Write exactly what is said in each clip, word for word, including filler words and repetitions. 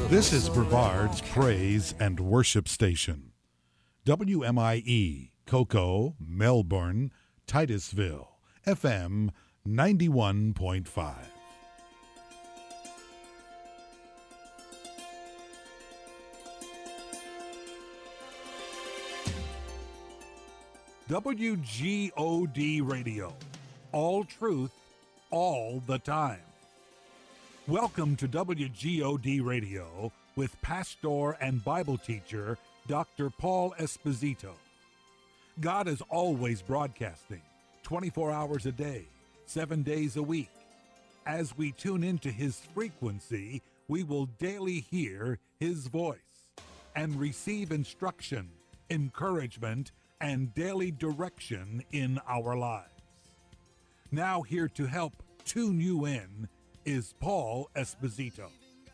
This is Brevard's Praise and Worship Station. W M I E, Cocoa, Melbourne, Titusville, F M ninety-one point five. W G O D Radio. All truth, all the time. Welcome to W G O D Radio with pastor and Bible teacher Doctor Paul Esposito. God is always broadcasting, twenty-four hours a day, seven days a week. As we tune into His frequency, we will daily hear His voice and receive instruction, encouragement, and daily direction in our lives. Now here to help tune you in is Paul Esposito.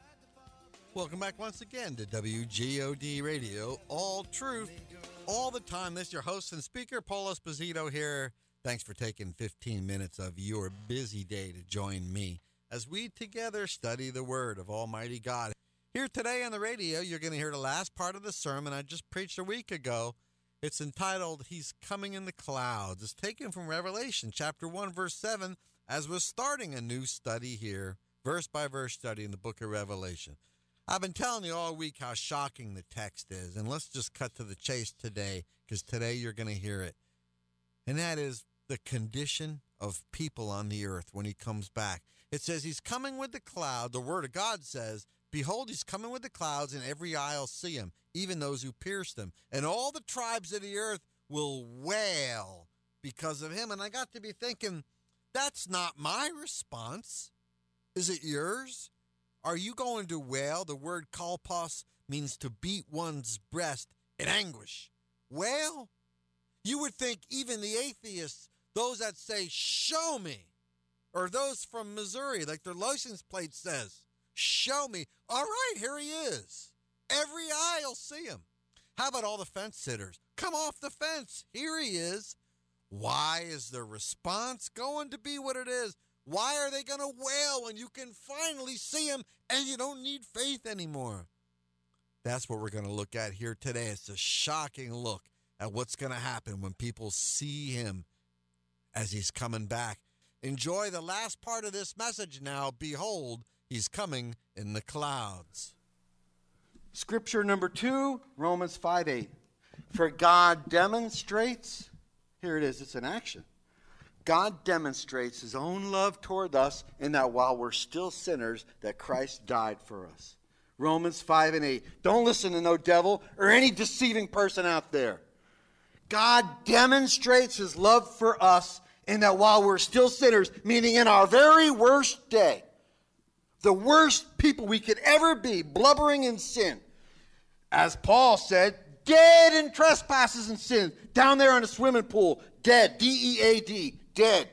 Welcome back once again to W G O D Radio, all truth, all the time. This is your host and speaker, Paul Esposito here. Thanks for taking fifteen minutes of your busy day to join me as we together study the Word of Almighty God. Here today on the radio, you're going to hear the last part of the sermon I just preached a week ago. It's entitled, He's Coming in the Clouds. It's taken from Revelation chapter one, verse seven, as we're starting a new study here, verse by verse study in the book of Revelation. I've been telling you all week how shocking the text is, and let's just cut to the chase today, because today you're going to hear it. And that is the condition of people on the earth when he comes back. It says he's coming with the cloud. The word of God says, behold, he's coming with the clouds, and every eye will see him, even those who pierced him. And all the tribes of the earth will wail because of him. And I got to be thinking, that's not my response. Is it yours? Are you going to wail? The word kalpos means to beat one's breast in anguish. Wail? You would think even the atheists, those that say, show me, or those from Missouri, like their license plate says, show me. All right, here he is. Every eye will see him. How about all the fence sitters? Come off the fence. Here he is. Why is the response going to be what it is? Why are they going to wail when you can finally see him and you don't need faith anymore? That's what we're going to look at here today. It's a shocking look at what's going to happen when people see him as he's coming back. Enjoy the last part of this message now. Behold, he's coming in the clouds. Scripture number two, Romans five eight. For God demonstrates, here it is, it's an action. God demonstrates his own love toward us in that while we're still sinners, that Christ died for us. Romans five and eight. Don't listen to no devil or any deceiving person out there. God demonstrates his love for us in that while we're still sinners, meaning in our very worst day, the worst people we could ever be, blubbering in sin. As Paul said, dead in trespasses and sins, down there in a swimming pool, dead, D E A D, dead.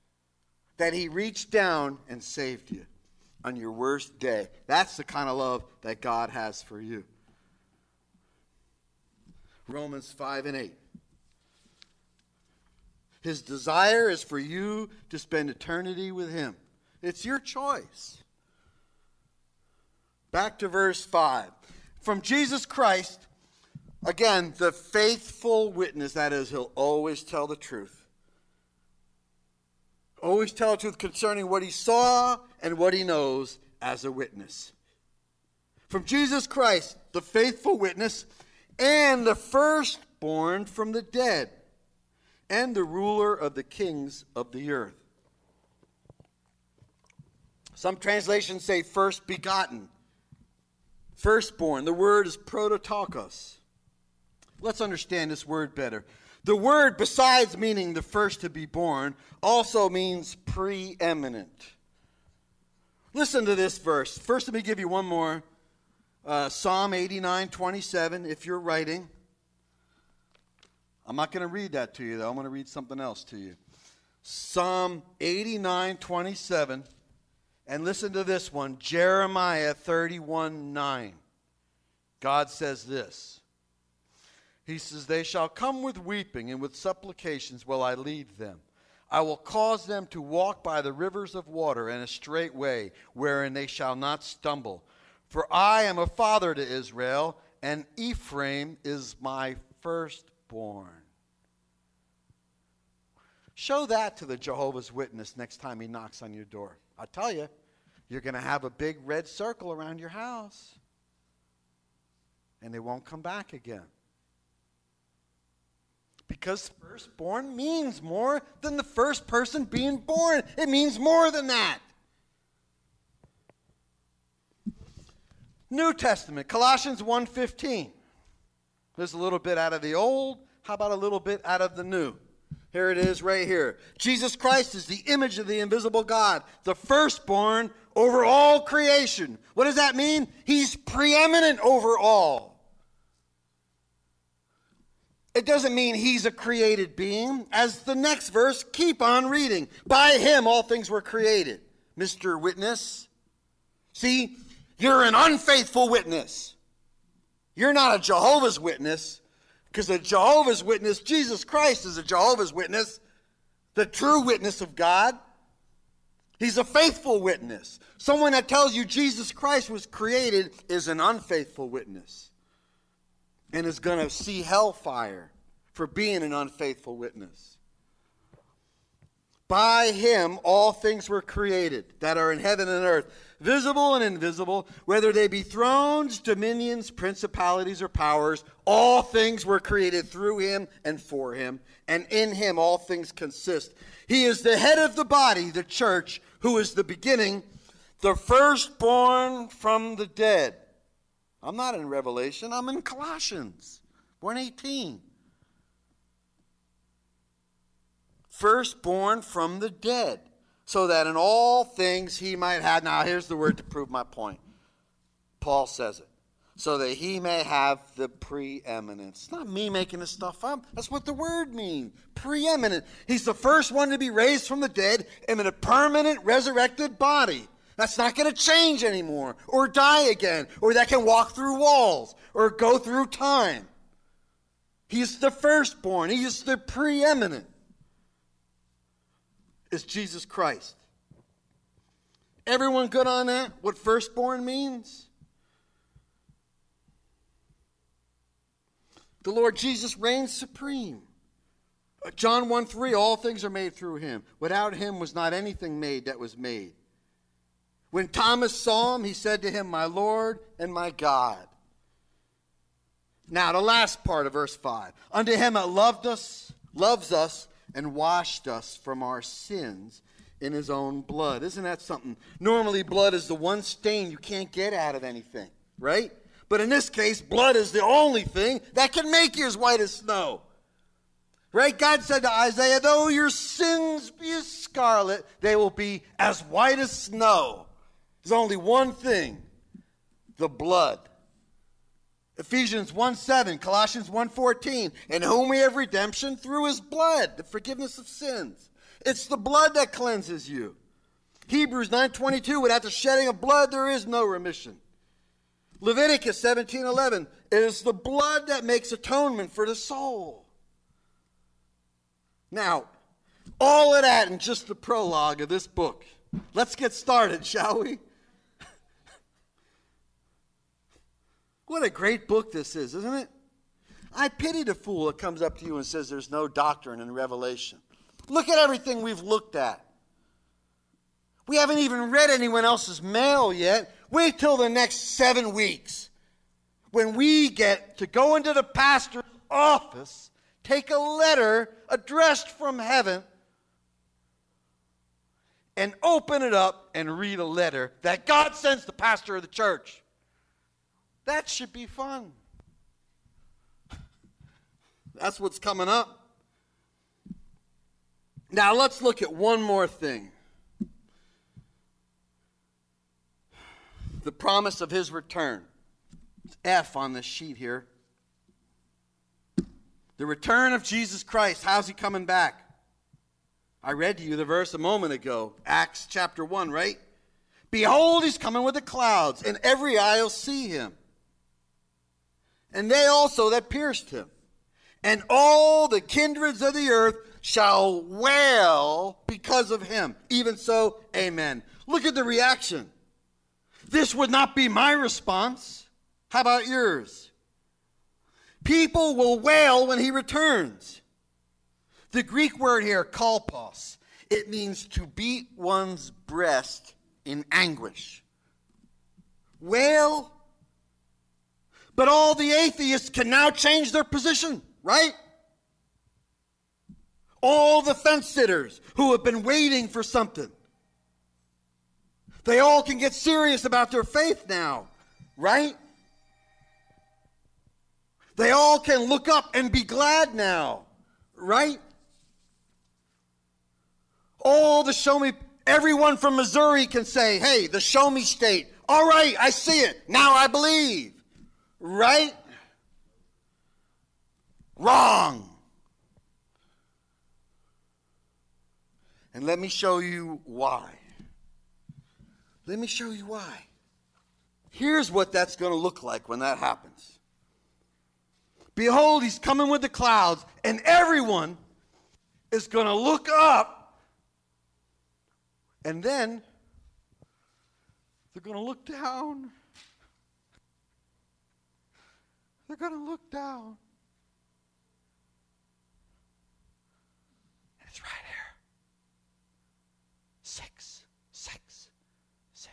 That he reached down and saved you on your worst day. That's the kind of love that God has for you. Romans five and eight. His desire is for you to spend eternity with him. It's your choice. Back to verse five. From Jesus Christ, again, the faithful witness, that is, he'll always tell the truth. Always tell the truth concerning what he saw and what he knows as a witness. From Jesus Christ, the faithful witness, and the firstborn from the dead, and the ruler of the kings of the earth. Some translations say first begotten. Firstborn. The word is prototokos. Let's understand this word better. The word, besides meaning the first to be born, also means preeminent. Listen to this verse. First, let me give you one more. Uh, Psalm eighty-nine twenty-seven, if you're writing. I'm not going to read that to you, though. I'm going to read something else to you. Psalm eighty-nine twenty-seven. And listen to this one, Jeremiah thirty-one nine. God says this. He says, they shall come with weeping, and with supplications will I lead them. I will cause them to walk by the rivers of water in a straight way, wherein they shall not stumble. For I am a father to Israel, and Ephraim is my firstborn. Show that to the Jehovah's Witness next time he knocks on your door. I tell you, you're going to have a big red circle around your house. And they won't come back again. Because firstborn means more than the first person being born. It means more than that. New Testament, Colossians one fifteen. There's a little bit out of the old. How about a little bit out of the new? Here it is right here. Jesus Christ is the image of the invisible God, the firstborn over all creation. What does that mean? He's preeminent over all. It doesn't mean he's a created being. As the next verse, keep on reading. By him all things were created. Mister Witness. See, you're an unfaithful witness. You're not a Jehovah's Witness, because a Jehovah's Witness, Jesus Christ is a Jehovah's Witness, the true witness of God. He's a faithful witness. Someone that tells you Jesus Christ was created is an unfaithful witness and is going to see hellfire for being an unfaithful witness. By him all things were created that are in heaven and earth, visible and invisible, whether they be thrones, dominions, principalities, or powers. All things were created through him and for him, and in him all things consist. He is the head of the body, the church, who is the beginning, the firstborn from the dead. I'm not in Revelation, I'm in Colossians one eighteen. Firstborn from the dead, so that in all things he might have, now here's the word to prove my point. Paul says it. So that he may have the preeminence. It's not me making this stuff up. That's what the word means. Preeminent. He's the first one to be raised from the dead in a permanent resurrected body. That's not going to change anymore, or die again, or that can walk through walls, or go through time. He's the firstborn. He is the preeminent. Is Jesus Christ. Everyone good on that? What firstborn means? The Lord Jesus reigns supreme. John one three, all things are made through him. Without him was not anything made that was made. When Thomas saw him, he said to him, my Lord and my God. Now, the last part of verse five. Unto him that loved us, loves us, and washed us from our sins in his own blood. Isn't that something? Normally, blood is the one stain you can't get out of anything, right? But in this case, blood is the only thing that can make you as white as snow. Right? God said to Isaiah, though your sins be as scarlet, they will be as white as snow. There's only one thing, the blood. Ephesians one seven, Colossians one fourteen, in whom we have redemption through his blood, the forgiveness of sins. It's the blood that cleanses you. Hebrews nine twenty-two, without the shedding of blood there is no remission. Leviticus seventeen eleven, it is the blood that makes atonement for the soul. Now, all of that in just the prologue of this book. Let's get started, shall we? What a great book this is, isn't it? I pity the fool that comes up to you and says there's no doctrine in Revelation. Look at everything we've looked at. We haven't even read anyone else's mail yet. Wait till the next seven weeks when we get to go into the pastor's office, take a letter addressed from heaven, and open it up and read a letter that God sends the pastor of the church. That should be fun. That's what's coming up. Now let's look at one more thing. The promise of his return. It's F on this sheet here. The return of Jesus Christ. How's he coming back? I read to you the verse a moment ago. Acts chapter one, right? Behold, he's coming with the clouds, and every eye will see him. And they also that pierced him. And all the kindreds of the earth shall wail because of him. Even so, amen. Look at the reaction. This would not be my response. How about yours? People will wail when he returns. The Greek word here, kalpos, it means to beat one's breast in anguish. Wail. But all the atheists can now change their position, right? All the fence sitters who have been waiting for something. They all can get serious about their faith now, right? They all can look up and be glad now, right? All the show me, everyone from Missouri can say, hey, the show me state. All right, I see it. Now I believe. Right? Wrong. And let me show you why. Let me show you why. Here's what that's going to look like when that happens. Behold, he's coming with the clouds, and everyone is going to look up, and then they're going to look down. They're going to look down. And it's right here. Six, six, six.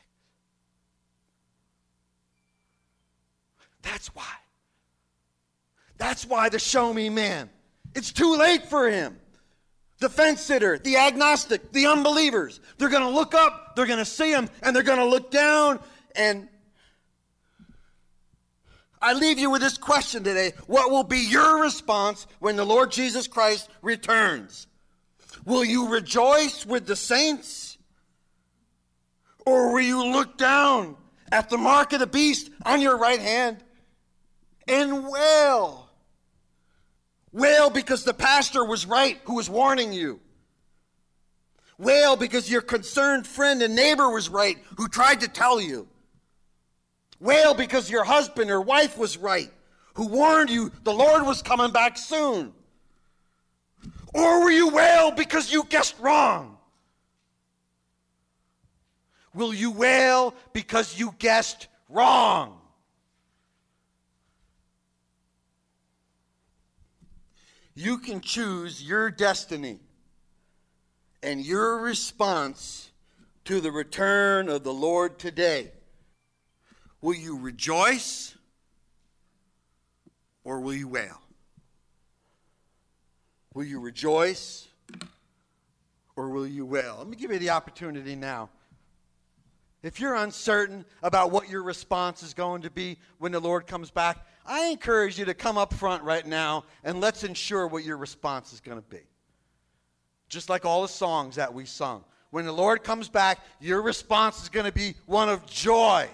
That's why. That's why the show me man. It's too late for him. The fence sitter, the agnostic, the unbelievers. They're going to look up, they're going to see him, and they're going to look down. And I leave you with this question today. What will be your response when the Lord Jesus Christ returns? Will you rejoice with the saints? Or will you look down at the mark of the beast on your right hand and wail? Wail because the pastor was right who was warning you. Wail because your concerned friend and neighbor was right who tried to tell you. Wail because your husband or wife was right who warned you the Lord was coming back soon. Or will you wail because you guessed wrong? Will you wail because you guessed wrong? You can choose your destiny and your response to the return of the Lord today. Will you rejoice or will you wail? Will you rejoice or will you wail? Let me give you the opportunity now. If you're uncertain about what your response is going to be when the Lord comes back, I encourage you to come up front right now and let's ensure what your response is going to be. Just like all the songs that we sung. When the Lord comes back, your response is going to be one of joy,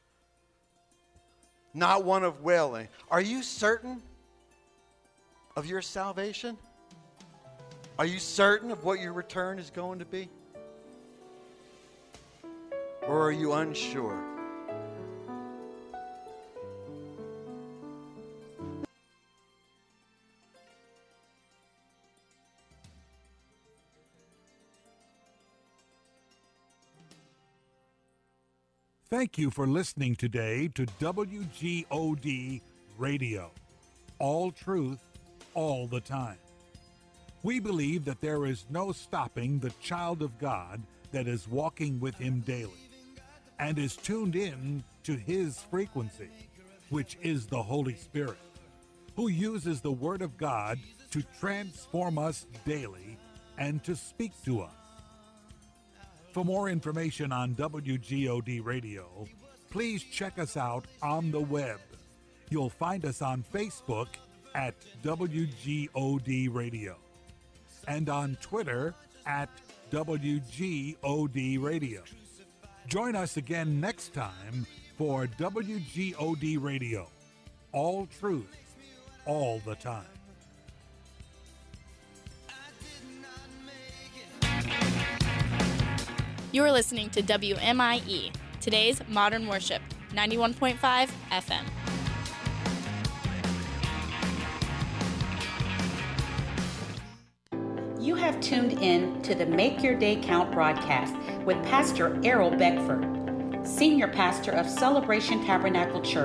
not one of wailing. Are you certain of your salvation? Are you certain of what your return is going to be? Or are you unsure? Thank you for listening today to W G O D Radio. All truth, all the time. We believe that there is no stopping the child of God that is walking with him daily and is tuned in to his frequency, which is the Holy Spirit, who uses the Word of God to transform us daily and to speak to us. For more information on W G O D Radio, please check us out on the web. You'll find us on Facebook at W G O D Radio and on Twitter at W G O D Radio. Join us again next time for W G O D Radio. All truth, all the time. You're listening to W M I E, today's Modern Worship, ninety-one point five F M. You have tuned in to the Make Your Day Count broadcast with Pastor Errol Beckford. Senior Pastor of Celebration Tabernacle Church.